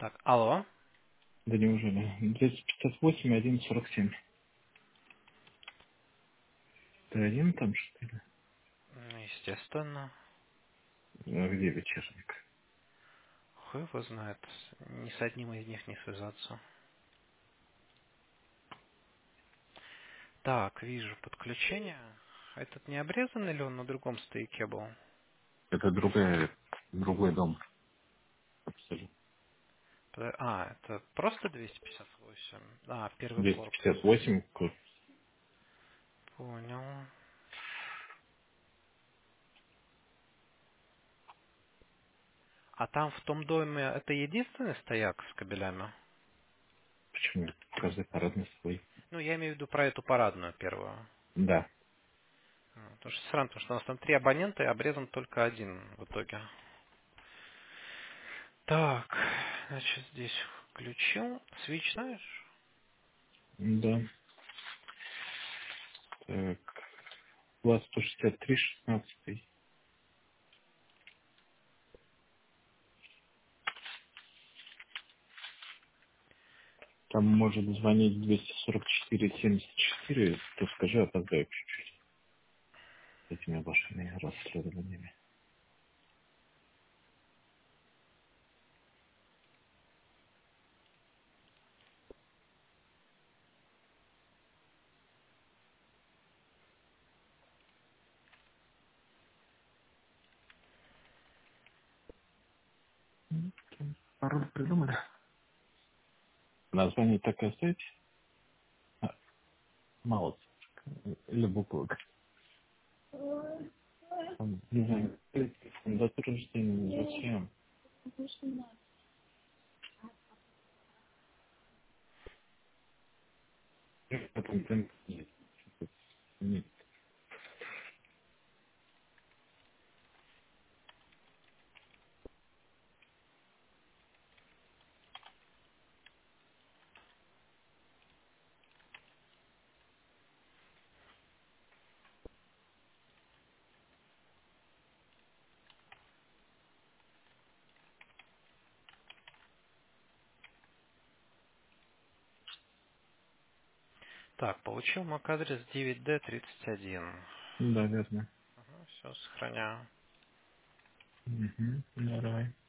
Так, алло. Да неужели? 258 и 1,47. Ты один там, что ли? Естественно. А где вечерник? Хуй его знает. Ни с одним из них не связаться. Так, вижу подключение. А этот не обрезан или он на другом стояке был? Это другой дом. Абсолютно. Это просто 258. А, первый корпус. 258. Понял. А там в том доме это единственный стояк с кабелями? Почему? Каждый парадный свой. Ну, я имею в виду про эту парадную первую. Да. Потому что странно, потому что у нас там 3 абонента и обрезан только один в итоге. Так, значит, здесь включил. Switch знаешь? Да. Так. Класс 163, 16. Там может звонить 244, 74. То скажи, опоздаю чуть-чуть с этими вашими расследованиями. Пароль придумали? Название так и оставить? Мало. Или буквы. Там, не знаю, дата рождения, зачем? Потом там нет. Так, получил MAC-адрес 9D31. Да, верно. Все, сохраняю. Угу. Давай.